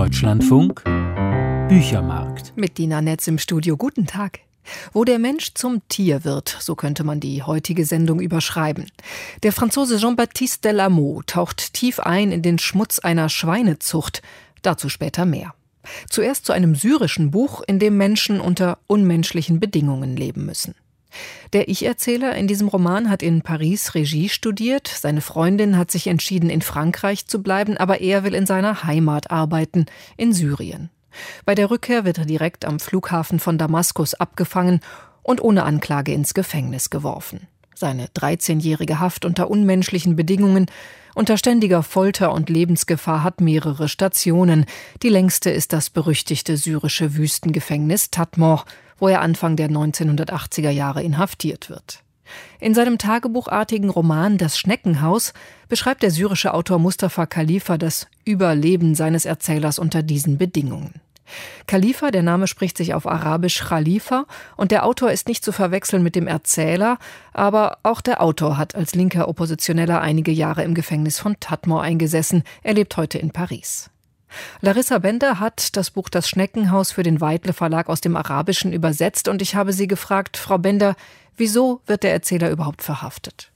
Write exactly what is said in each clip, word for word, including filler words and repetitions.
Deutschlandfunk Büchermarkt. Mit Dina Netz im Studio. Guten Tag. Wo der Mensch zum Tier wird, so könnte man die heutige Sendung überschreiben. Der Franzose Jean-Baptiste Delamot taucht tief ein in den Schmutz einer Schweinezucht. Dazu später mehr. Zuerst zu einem syrischen Buch, in dem Menschen unter unmenschlichen Bedingungen leben müssen. Der Ich-Erzähler in diesem Roman hat in Paris Regie studiert. Seine Freundin hat sich entschieden, in Frankreich zu bleiben, aber er will in seiner Heimat arbeiten, in Syrien. Bei der Rückkehr wird er direkt am Flughafen von Damaskus abgefangen und ohne Anklage ins Gefängnis geworfen. Seine dreizehnjährige Haft unter unmenschlichen Bedingungen, unter ständiger Folter und Lebensgefahr hat mehrere Stationen. Die längste ist das berüchtigte syrische Wüstengefängnis Tadmor, wo er Anfang der neunzehnhundertachtziger Jahre inhaftiert wird. In seinem tagebuchartigen Roman »Das Schneckenhaus« beschreibt der syrische Autor Mustafa Khalifa das Überleben seines Erzählers unter diesen Bedingungen. Khalifa, der Name spricht sich auf Arabisch Khalifa, und der Autor ist nicht zu verwechseln mit dem Erzähler, aber auch der Autor hat als linker Oppositioneller einige Jahre im Gefängnis von Tadmor eingesessen. Er lebt heute in Paris. Larissa Bender hat das Buch »Das Schneckenhaus« für den Weitle Verlag aus dem Arabischen übersetzt, und ich habe sie gefragt, Frau Bender, wieso wird der Erzähler überhaupt verhaftet?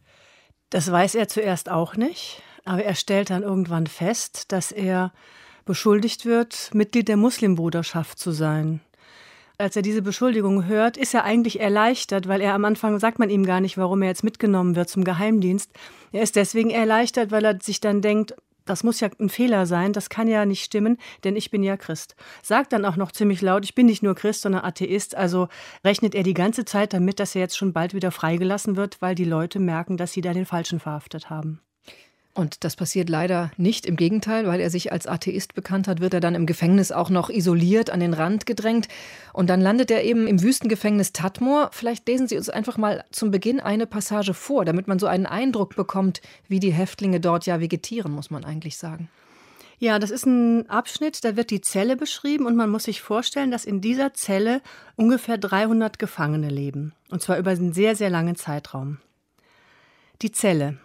Das weiß er zuerst auch nicht, aber er stellt dann irgendwann fest, dass er beschuldigt wird, Mitglied der Muslimbruderschaft zu sein. Als er diese Beschuldigung hört, ist er eigentlich erleichtert, weil er am Anfang sagt man ihm gar nicht, warum er jetzt mitgenommen wird zum Geheimdienst. Er ist deswegen erleichtert, weil er sich dann denkt, das muss ja ein Fehler sein, das kann ja nicht stimmen, denn ich bin ja Christ. Sagt dann auch noch ziemlich laut, ich bin nicht nur Christ, sondern Atheist. Also rechnet er die ganze Zeit damit, dass er jetzt schon bald wieder freigelassen wird, weil die Leute merken, dass sie da den Falschen verhaftet haben. Und das passiert leider nicht, im Gegenteil, weil er sich als Atheist bekannt hat, wird er dann im Gefängnis auch noch isoliert, an den Rand gedrängt. Und dann landet er eben im Wüstengefängnis Tadmor. Vielleicht lesen Sie uns einfach mal zum Beginn eine Passage vor, damit man so einen Eindruck bekommt, wie die Häftlinge dort ja vegetieren, muss man eigentlich sagen. Ja, das ist ein Abschnitt, da wird die Zelle beschrieben und man muss sich vorstellen, dass in dieser Zelle ungefähr dreihundert Gefangene leben. Und zwar über einen sehr, sehr langen Zeitraum. Die Zelle.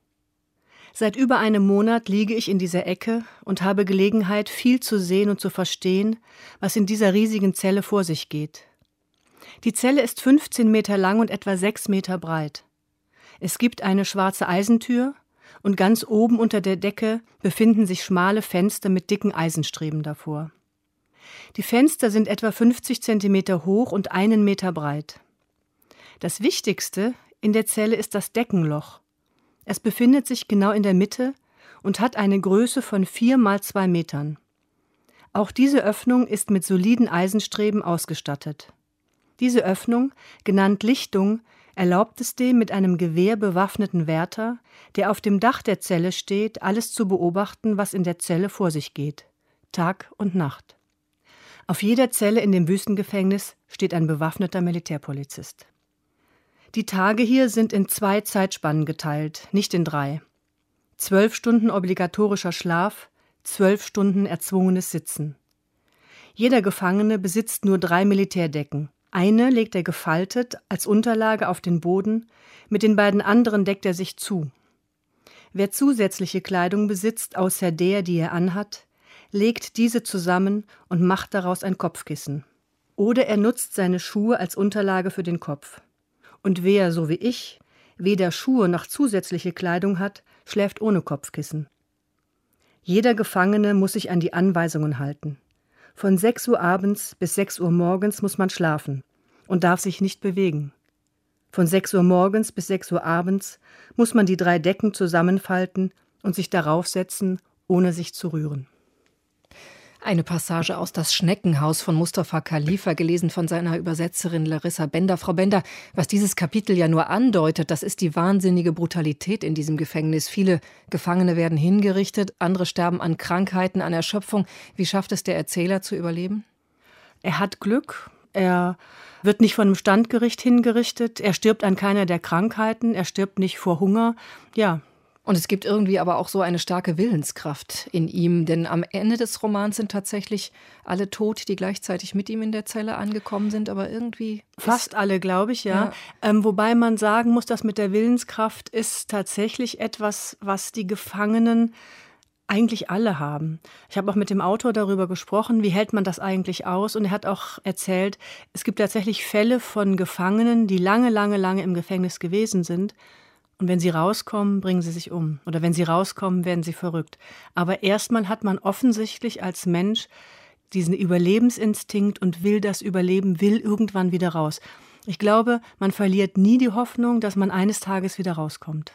Seit über einem Monat liege ich in dieser Ecke und habe Gelegenheit, viel zu sehen und zu verstehen, was in dieser riesigen Zelle vor sich geht. Die Zelle ist fünfzehn Meter lang und etwa sechs Meter breit. Es gibt eine schwarze Eisentür und ganz oben unter der Decke befinden sich schmale Fenster mit dicken Eisenstreben davor. Die Fenster sind etwa fünfzig Zentimeter hoch und einen Meter breit. Das Wichtigste in der Zelle ist das Deckenloch. Es befindet sich genau in der Mitte und hat eine Größe von vier mal zwei Metern. Auch diese Öffnung ist mit soliden Eisenstreben ausgestattet. Diese Öffnung, genannt Lichtung, erlaubt es dem mit einem Gewehr bewaffneten Wärter, der auf dem Dach der Zelle steht, alles zu beobachten, was in der Zelle vor sich geht, Tag und Nacht. Auf jeder Zelle in dem Wüstengefängnis steht ein bewaffneter Militärpolizist. Die Tage hier sind in zwei Zeitspannen geteilt, nicht in drei. Zwölf Stunden obligatorischer Schlaf, zwölf Stunden erzwungenes Sitzen. Jeder Gefangene besitzt nur drei Militärdecken. Eine legt er gefaltet als Unterlage auf den Boden, mit den beiden anderen deckt er sich zu. Wer zusätzliche Kleidung besitzt, außer der, die er anhat, legt diese zusammen und macht daraus ein Kopfkissen. Oder er nutzt seine Schuhe als Unterlage für den Kopf. Und wer, so wie ich, weder Schuhe noch zusätzliche Kleidung hat, schläft ohne Kopfkissen. Jeder Gefangene muss sich an die Anweisungen halten. Von sechs Uhr abends bis sechs Uhr morgens muss man schlafen und darf sich nicht bewegen. Von sechs Uhr morgens bis sechs Uhr abends muss man die drei Decken zusammenfalten und sich darauf setzen, ohne sich zu rühren. Eine Passage aus »Das Schneckenhaus« von Mustafa Khalifa, gelesen von seiner Übersetzerin Larissa Bender. Frau Bender, was dieses Kapitel ja nur andeutet, das ist die wahnsinnige Brutalität in diesem Gefängnis. Viele Gefangene werden hingerichtet, andere sterben an Krankheiten, an Erschöpfung. Wie schafft es der Erzähler zu überleben? Er hat Glück. Er wird nicht von einem Standgericht hingerichtet. Er stirbt an keiner der Krankheiten. Er stirbt nicht vor Hunger. Ja. Und es gibt irgendwie aber auch so eine starke Willenskraft in ihm, denn am Ende des Romans sind tatsächlich alle tot, die gleichzeitig mit ihm in der Zelle angekommen sind, aber irgendwie... Fast alle, glaube ich, ja. ja. Ähm, wobei man sagen muss, dass mit der Willenskraft ist tatsächlich etwas, was die Gefangenen eigentlich alle haben. Ich habe auch mit dem Autor darüber gesprochen, wie hält man das eigentlich aus? Und er hat auch erzählt, es gibt tatsächlich Fälle von Gefangenen, die lange, lange, lange im Gefängnis gewesen sind. Und wenn sie rauskommen, bringen sie sich um. Oder wenn sie rauskommen, werden sie verrückt. Aber erstmal hat man offensichtlich als Mensch diesen Überlebensinstinkt und will das überleben, will irgendwann wieder raus. Ich glaube, man verliert nie die Hoffnung, dass man eines Tages wieder rauskommt.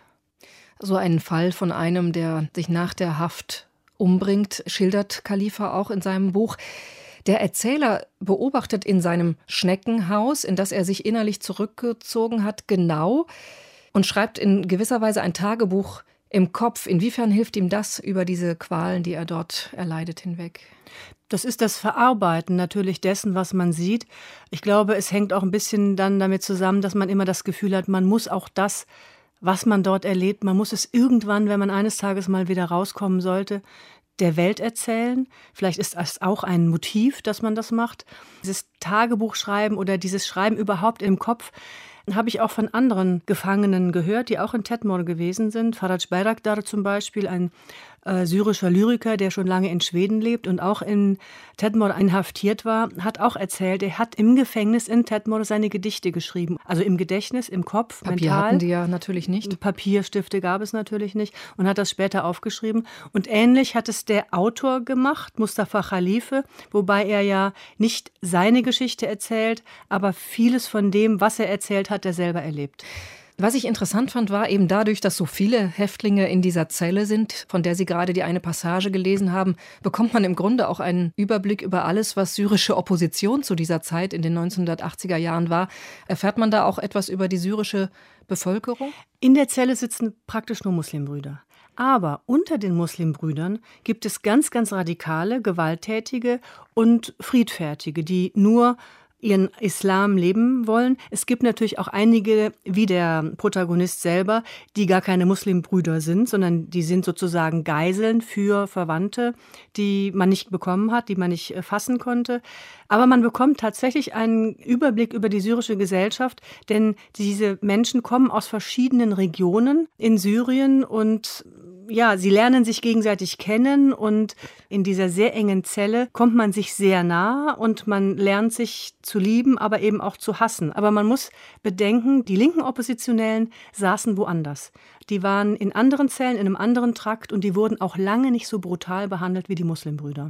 So einen Fall von einem, der sich nach der Haft umbringt, schildert Khalifa auch in seinem Buch. Der Erzähler beobachtet in seinem Schneckenhaus, in das er sich innerlich zurückgezogen hat, genau und schreibt in gewisser Weise ein Tagebuch im Kopf. Inwiefern hilft ihm das über diese Qualen, die er dort erleidet, hinweg? Das ist das Verarbeiten natürlich dessen, was man sieht. Ich glaube, es hängt auch ein bisschen dann damit zusammen, dass man immer das Gefühl hat, man muss auch das, was man dort erlebt, man muss es irgendwann, wenn man eines Tages mal wieder rauskommen sollte, der Welt erzählen. Vielleicht ist das auch ein Motiv, dass man das macht. Dieses Tagebuchschreiben oder dieses Schreiben überhaupt im Kopf habe ich auch von anderen Gefangenen gehört, die auch in Tedmor gewesen sind. Faraj Bayraktar zum Beispiel, ein äh, syrischer Lyriker, der schon lange in Schweden lebt und auch in Tedmor inhaftiert war, hat auch erzählt, er hat im Gefängnis in Tedmor seine Gedichte geschrieben. Also im Gedächtnis, im Kopf, Papier mental. hatten die ja natürlich nicht. Papierstifte gab es natürlich nicht und hat das später aufgeschrieben. Und ähnlich hat es der Autor gemacht, Mustafa Khalife, wobei er ja nicht seine Geschichte erzählt, aber vieles von dem, was er erzählt hat, hat er selber erlebt. Was ich interessant fand, war eben dadurch, dass so viele Häftlinge in dieser Zelle sind, von der Sie gerade die eine Passage gelesen haben, bekommt man im Grunde auch einen Überblick über alles, was syrische Opposition zu dieser Zeit in den neunzehnhundertachtziger Jahren war. Erfährt man da auch etwas über die syrische Bevölkerung? In der Zelle sitzen praktisch nur Muslimbrüder. Aber unter den Muslimbrüdern gibt es ganz, ganz radikale, gewalttätige und friedfertige, die nur ihren Islam leben wollen. Es gibt natürlich auch einige, wie der Protagonist selber, die gar keine Muslimbrüder sind, sondern die sind sozusagen Geiseln für Verwandte, die man nicht bekommen hat, die man nicht fassen konnte. Aber man bekommt tatsächlich einen Überblick über die syrische Gesellschaft, denn diese Menschen kommen aus verschiedenen Regionen in Syrien und ja, sie lernen sich gegenseitig kennen und in dieser sehr engen Zelle kommt man sich sehr nah und man lernt sich zu lieben, aber eben auch zu hassen. Aber man muss bedenken, die linken Oppositionellen saßen woanders. Die waren in anderen Zellen, in einem anderen Trakt und die wurden auch lange nicht so brutal behandelt wie die Muslimbrüder.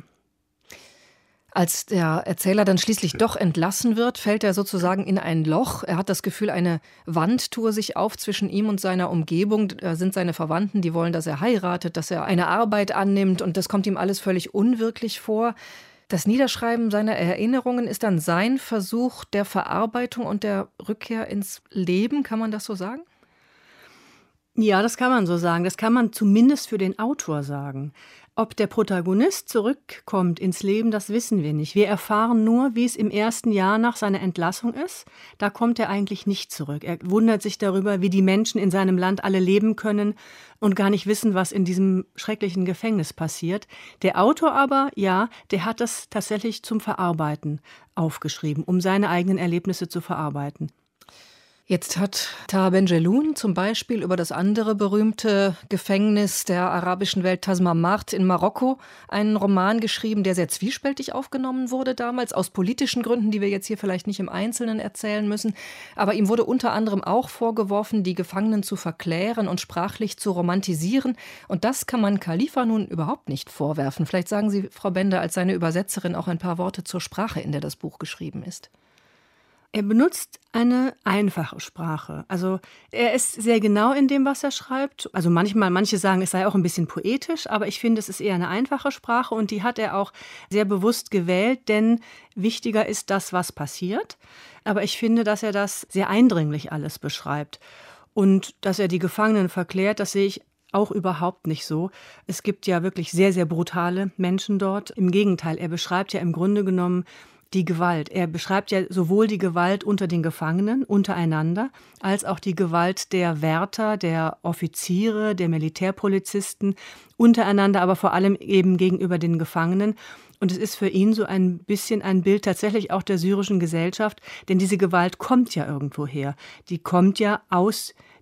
Als der Erzähler dann schließlich doch entlassen wird, fällt er sozusagen in ein Loch. Er hat das Gefühl, eine Wand tue sich auf zwischen ihm und seiner Umgebung. Da sind seine Verwandten, die wollen, dass er heiratet, dass er eine Arbeit annimmt. Und das kommt ihm alles völlig unwirklich vor. Das Niederschreiben seiner Erinnerungen ist dann sein Versuch der Verarbeitung und der Rückkehr ins Leben. Kann man das so sagen? Ja, das kann man so sagen. Das kann man zumindest für den Autor sagen. Ob der Protagonist zurückkommt ins Leben, das wissen wir nicht. Wir erfahren nur, wie es im ersten Jahr nach seiner Entlassung ist. Da kommt er eigentlich nicht zurück. Er wundert sich darüber, wie die Menschen in seinem Land alle leben können und gar nicht wissen, was in diesem schrecklichen Gefängnis passiert. Der Autor aber, ja, der hat das tatsächlich zum Verarbeiten aufgeschrieben, um seine eigenen Erlebnisse zu verarbeiten. Jetzt hat Taha Benjelloun zum Beispiel über das andere berühmte Gefängnis der arabischen Welt, Tazmamart in Marokko, einen Roman geschrieben, der sehr zwiespältig aufgenommen wurde damals, aus politischen Gründen, die wir jetzt hier vielleicht nicht im Einzelnen erzählen müssen. Aber ihm wurde unter anderem auch vorgeworfen, die Gefangenen zu verklären und sprachlich zu romantisieren. Und das kann man Khalifa nun überhaupt nicht vorwerfen. Vielleicht sagen Sie, Frau Bender, als seine Übersetzerin auch ein paar Worte zur Sprache, in der das Buch geschrieben ist. Er benutzt eine einfache Sprache. Also er ist sehr genau in dem, was er schreibt. Also manchmal, manche sagen, es sei auch ein bisschen poetisch, aber ich finde, es ist eher eine einfache Sprache und die hat er auch sehr bewusst gewählt, denn wichtiger ist das, was passiert. Aber ich finde, dass er das sehr eindringlich alles beschreibt. Und dass er die Gefangenen verklärt, das sehe ich auch überhaupt nicht so. Es gibt ja wirklich sehr, sehr brutale Menschen dort. Im Gegenteil, er beschreibt ja im Grunde genommen die Gewalt. Er beschreibt ja sowohl die Gewalt unter den Gefangenen, untereinander, als auch die Gewalt der Wärter, der Offiziere, der Militärpolizisten, untereinander, aber vor allem eben gegenüber den Gefangenen. Und es ist für ihn so ein bisschen ein Bild tatsächlich auch der syrischen Gesellschaft, denn diese Gewalt kommt ja irgendwo her. Die kommt ja aus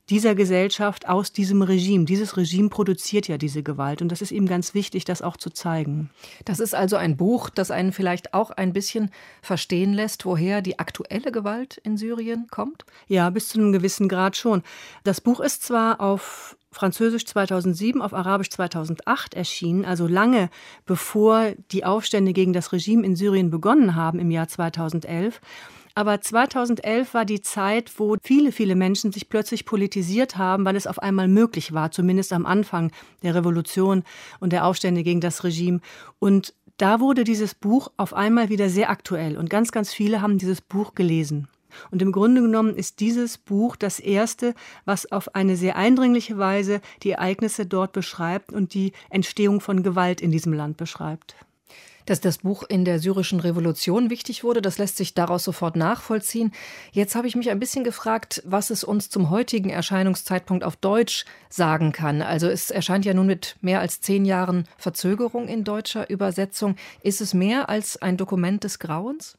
dieser Gesellschaft aus diesem Regime. Dieses Regime produziert ja diese Gewalt und das ist ihm ganz wichtig, das auch zu zeigen. Das ist also ein Buch, das einen vielleicht auch ein bisschen verstehen lässt, woher die aktuelle Gewalt in Syrien kommt? Ja, bis zu einem gewissen Grad schon. Das Buch ist zwar auf Französisch zweitausendsieben, auf Arabisch zweitausendacht erschienen, also lange bevor die Aufstände gegen das Regime in Syrien begonnen haben im Jahr zweitausendelf. Aber zweitausendelf war die Zeit, wo viele, viele Menschen sich plötzlich politisiert haben, weil es auf einmal möglich war, zumindest am Anfang der Revolution und der Aufstände gegen das Regime. Und da wurde dieses Buch auf einmal wieder sehr aktuell und ganz, ganz viele haben dieses Buch gelesen. Und im Grunde genommen ist dieses Buch das erste, was auf eine sehr eindringliche Weise die Ereignisse dort beschreibt und die Entstehung von Gewalt in diesem Land beschreibt. Dass das Buch in der syrischen Revolution wichtig wurde, das lässt sich daraus sofort nachvollziehen. Jetzt habe ich mich ein bisschen gefragt, was es uns zum heutigen Erscheinungszeitpunkt auf Deutsch sagen kann. Also es erscheint ja nun mit mehr als zehn Jahren Verzögerung in deutscher Übersetzung. Ist es mehr als ein Dokument des Grauens?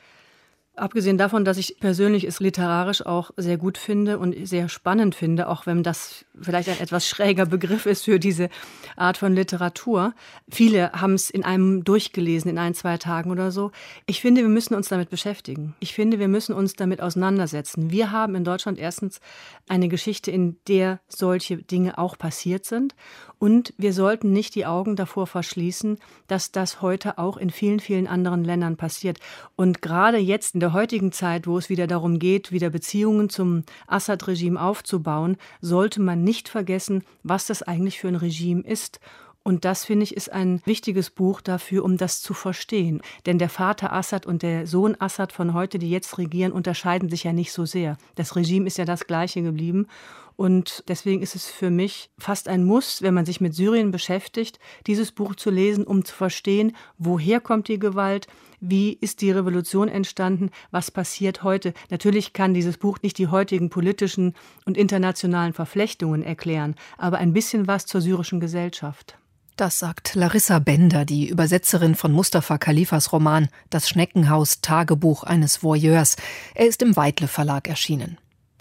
Abgesehen davon, dass ich persönlich es literarisch auch sehr gut finde und sehr spannend finde, auch wenn das vielleicht ein etwas schräger Begriff ist für diese Art von Literatur. Viele haben es in einem durchgelesen, in ein, zwei Tagen oder so. Ich finde, wir müssen uns damit beschäftigen. Ich finde, wir müssen uns damit auseinandersetzen. Wir haben in Deutschland erstens eine Geschichte, in der solche Dinge auch passiert sind. Und wir sollten nicht die Augen davor verschließen, dass das heute auch in vielen, vielen anderen Ländern passiert. Und gerade jetzt in der heutigen Zeit, wo es wieder darum geht, wieder Beziehungen zum Assad-Regime aufzubauen, sollte man nicht vergessen, was das eigentlich für ein Regime ist. Und das, finde ich, ist ein wichtiges Buch dafür, um das zu verstehen. Denn der Vater Assad und der Sohn Assad von heute, die jetzt regieren, unterscheiden sich ja nicht so sehr. Das Regime ist ja das gleiche geblieben. Und deswegen ist es für mich fast ein Muss, wenn man sich mit Syrien beschäftigt, dieses Buch zu lesen, um zu verstehen, woher kommt die Gewalt, wie ist die Revolution entstanden, was passiert heute. Natürlich kann dieses Buch nicht die heutigen politischen und internationalen Verflechtungen erklären, aber ein bisschen was zur syrischen Gesellschaft. Das sagt Larissa Bender, die Übersetzerin von Mustafa Khalifas Roman »Das Schneckenhaus – Tagebuch eines Voyeurs«. Er ist im Weitle Verlag erschienen.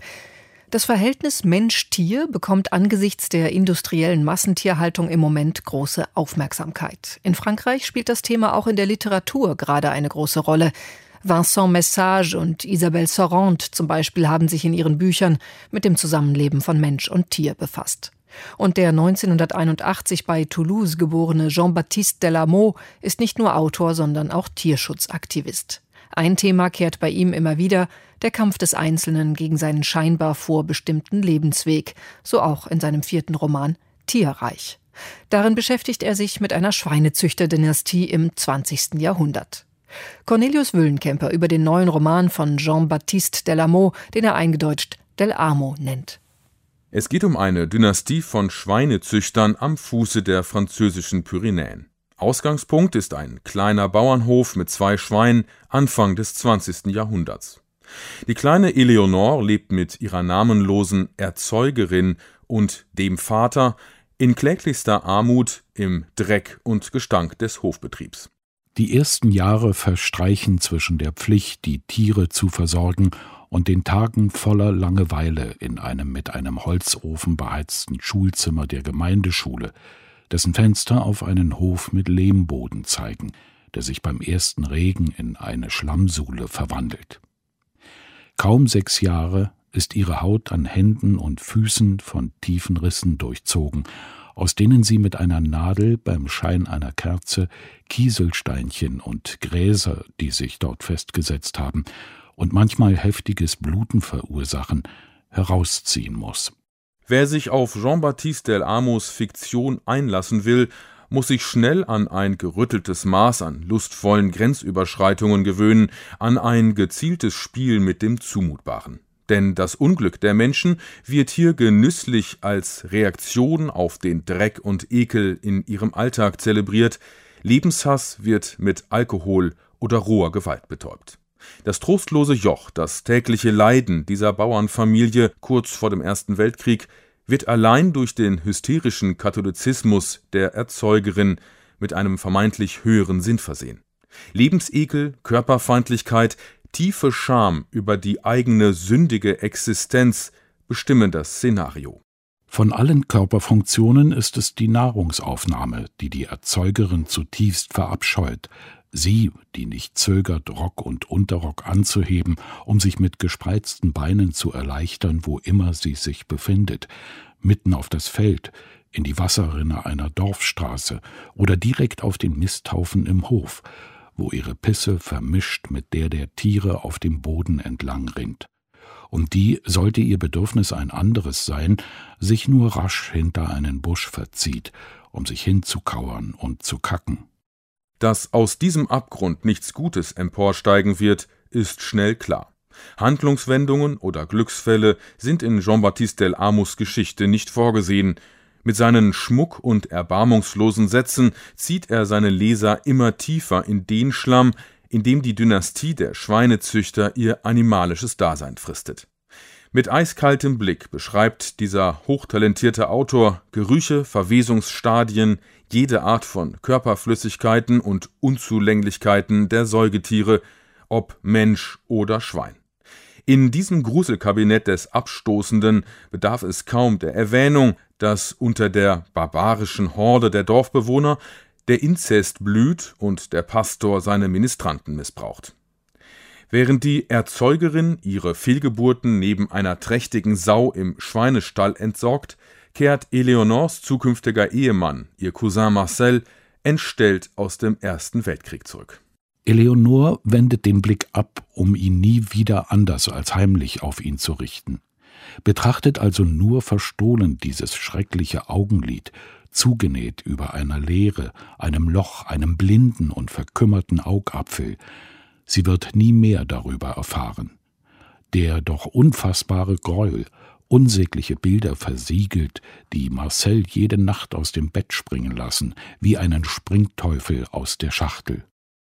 Das Verhältnis Mensch-Tier bekommt angesichts der industriellen Massentierhaltung im Moment große Aufmerksamkeit. In Frankreich spielt das Thema auch in der Literatur gerade eine große Rolle. Vincent Message und Isabelle Sorrent zum Beispiel haben sich in ihren Büchern mit dem Zusammenleben von Mensch und Tier befasst. Und der neunzehnhunderteinundachtzig bei Toulouse geborene Jean-Baptiste Delamot ist nicht nur Autor, sondern auch Tierschutzaktivist. Ein Thema kehrt bei ihm immer wieder: der Kampf des Einzelnen gegen seinen scheinbar vorbestimmten Lebensweg, so auch in seinem vierten Roman Tierreich. Darin beschäftigt er sich mit einer Schweinezüchterdynastie im zwanzigsten Jahrhundert. Cornelius Wüllenkemper über den neuen Roman von Jean-Baptiste Delamot, den er eingedeutscht Del Amo nennt. Es geht um eine Dynastie von Schweinezüchtern am Fuße der französischen Pyrenäen. Ausgangspunkt ist ein kleiner Bauernhof mit zwei Schweinen Anfang des zwanzigsten Jahrhunderts. Die kleine Eleonore lebt mit ihrer namenlosen Erzeugerin und dem Vater in kläglichster Armut im Dreck und Gestank des Hofbetriebs. Die ersten Jahre verstreichen zwischen der Pflicht, die Tiere zu versorgen, und den Tagen voller Langeweile in einem mit einem Holzofen beheizten Schulzimmer der Gemeindeschule, dessen Fenster auf einen Hof mit Lehmboden zeigen, der sich beim ersten Regen in eine Schlammsuhle verwandelt. Kaum sechs Jahre ist ihre Haut an Händen und Füßen von tiefen Rissen durchzogen, aus denen sie mit einer Nadel beim Schein einer Kerze Kieselsteinchen und Gräser, die sich dort festgesetzt haben und manchmal heftiges Bluten verursachen, herausziehen muss. Wer sich auf Jean-Baptiste Delamos Fiktion einlassen will, muss sich schnell an ein gerütteltes Maß an lustvollen Grenzüberschreitungen gewöhnen, an ein gezieltes Spiel mit dem Zumutbaren. Denn das Unglück der Menschen wird hier genüsslich als Reaktion auf den Dreck und Ekel in ihrem Alltag zelebriert, Lebenshass wird mit Alkohol oder roher Gewalt betäubt. Das trostlose Joch, das tägliche Leiden dieser Bauernfamilie kurz vor dem Ersten Weltkrieg wird allein durch den hysterischen Katholizismus der Erzeugerin mit einem vermeintlich höheren Sinn versehen. Lebensekel, Körperfeindlichkeit, tiefe Scham über die eigene sündige Existenz, bestimmen das Szenario. Von allen Körperfunktionen ist es die Nahrungsaufnahme, die die Erzeugerin zutiefst verabscheut. Sie, die nicht zögert, Rock und Unterrock anzuheben, um sich mit gespreizten Beinen zu erleichtern, wo immer sie sich befindet, mitten auf das Feld, in die Wasserrinne einer Dorfstraße oder direkt auf den Misthaufen im Hof, wo ihre Pisse vermischt mit der der Tiere auf dem Boden entlang rinnt. Und die, sollte ihr Bedürfnis ein anderes sein, sich nur rasch hinter einen Busch verzieht, um sich hinzukauern und zu kacken. Dass aus diesem Abgrund nichts Gutes emporsteigen wird, ist schnell klar. Handlungswendungen oder Glücksfälle sind in Jean-Baptiste del Amos Geschichte nicht vorgesehen. Mit seinen schmuck- und erbarmungslosen Sätzen zieht er seine Leser immer tiefer in den Schlamm, in dem die Dynastie der Schweinezüchter ihr animalisches Dasein fristet. Mit eiskaltem Blick beschreibt dieser hochtalentierte Autor Gerüche, Verwesungsstadien, jede Art von Körperflüssigkeiten und Unzulänglichkeiten der Säugetiere, ob Mensch oder Schwein. In diesem Gruselkabinett des Abstoßenden bedarf es kaum der Erwähnung, dass unter der barbarischen Horde der Dorfbewohner der Inzest blüht und der Pastor seine Ministranten missbraucht. Während die Erzeugerin ihre Fehlgeburten neben einer trächtigen Sau im Schweinestall entsorgt, kehrt Eleonors zukünftiger Ehemann, ihr Cousin Marcel, entstellt aus dem Ersten Weltkrieg zurück. Eleonore wendet den Blick ab, um ihn nie wieder anders als heimlich auf ihn zu richten. Betrachtet also nur verstohlen dieses schreckliche Augenlid, zugenäht über einer Leere, einem Loch, einem blinden und verkümmerten Augapfel. Sie wird nie mehr darüber erfahren. Der doch unfassbare Gräuel, unsägliche Bilder versiegelt, die Marcel jede Nacht aus dem Bett springen lassen, wie einen Springteufel aus der Schachtel.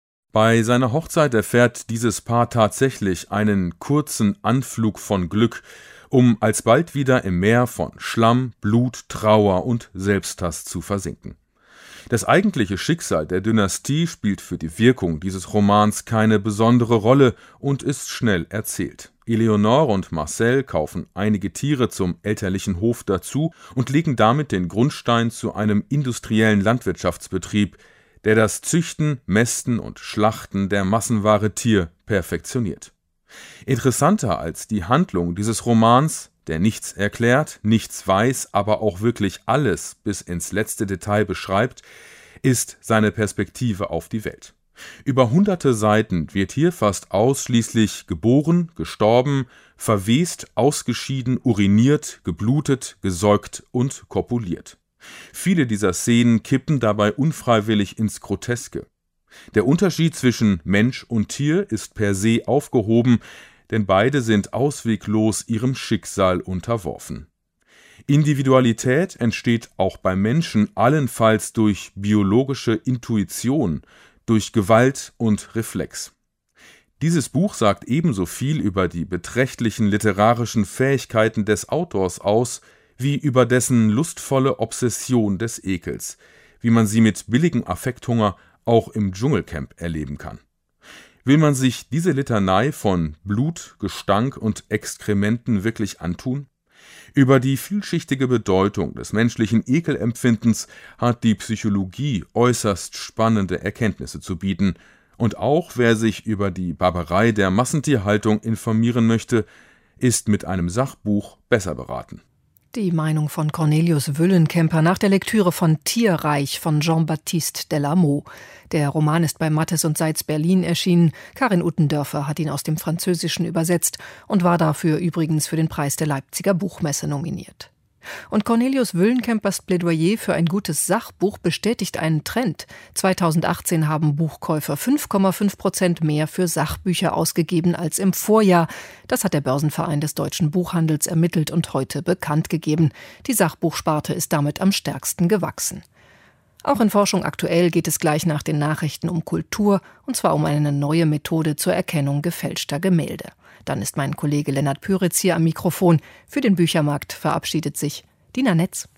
Bei seiner Hochzeit erfährt dieses Paar tatsächlich einen kurzen Anflug von Glück, um alsbald wieder im Meer von Schlamm, Blut, Trauer und Selbsthass zu versinken. Das eigentliche Schicksal der Dynastie spielt für die Wirkung dieses Romans keine besondere Rolle und ist schnell erzählt. Eleonore und Marcel kaufen einige Tiere zum elterlichen Hof dazu und legen damit den Grundstein zu einem industriellen Landwirtschaftsbetrieb, der das Züchten, Mästen und Schlachten der Massenware Tier perfektioniert. Interessanter als die Handlung dieses Romans, der nichts erklärt, nichts weiß, aber auch wirklich alles bis ins letzte Detail beschreibt, ist seine Perspektive auf die Welt. Über hunderte Seiten wird hier fast ausschließlich geboren, gestorben, verwest, ausgeschieden, uriniert, geblutet, gesäugt und kopuliert. Viele dieser Szenen kippen dabei unfreiwillig ins Groteske. Der Unterschied zwischen Mensch und Tier ist per se aufgehoben, denn beide sind ausweglos ihrem Schicksal unterworfen. Individualität entsteht auch beim Menschen allenfalls durch biologische Intuition, durch Gewalt und Reflex. Dieses Buch sagt ebenso viel über die beträchtlichen literarischen Fähigkeiten des Autors aus, wie über dessen lustvolle Obsession des Ekels, wie man sie mit billigem Affekthunger auch im Dschungelcamp erleben kann. Will man sich diese Litanei von Blut, Gestank und Exkrementen wirklich antun? Über die vielschichtige Bedeutung des menschlichen Ekelempfindens hat die Psychologie äußerst spannende Erkenntnisse zu bieten, und auch wer sich über die Barbarei der Massentierhaltung informieren möchte, ist mit einem Sachbuch besser beraten. Die Meinung von Cornelius Wüllenkemper nach der Lektüre von Tierreich von Jean-Baptiste del Amos. Der Roman ist bei Mattes und Seitz Berlin erschienen. Karin Uttendörfer hat ihn aus dem Französischen übersetzt und war dafür übrigens für den Preis der Leipziger Buchmesse nominiert. Und Cornelius Wüllenkempers Plädoyer für ein gutes Sachbuch bestätigt einen Trend. zweitausendachtzehn haben Buchkäufer fünf Komma fünf Prozent mehr für Sachbücher ausgegeben als im Vorjahr. Das hat der Börsenverein des deutschen Buchhandels ermittelt und heute bekannt gegeben. Die Sachbuchsparte ist damit am stärksten gewachsen. Auch in Forschung aktuell geht es gleich nach den Nachrichten um Kultur, und zwar um eine neue Methode zur Erkennung gefälschter Gemälde. Dann ist mein Kollege Lennart Püritz hier am Mikrofon. Für den Büchermarkt verabschiedet sich Dina Netz.